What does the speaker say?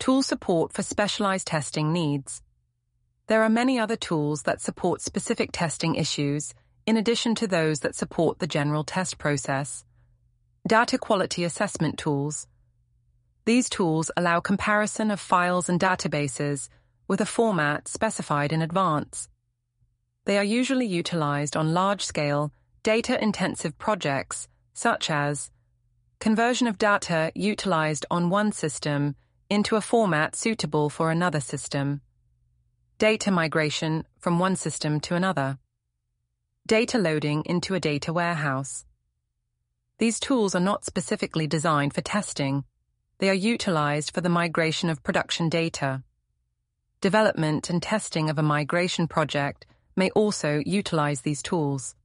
Tool support for specialized testing needs. There are many other tools that support specific testing issues, in addition to those that support the general test process. Data quality assessment tools. These tools allow comparison of files and databases with a format specified in advance. They are usually utilized on large-scale, data-intensive projects, such as conversion of data utilized on one system into a format suitable for another system, data migration from one system to another, data loading into a data warehouse. These tools are not specifically designed for testing. They are utilized for the migration of production data. Development and testing of a migration project may also utilize these tools.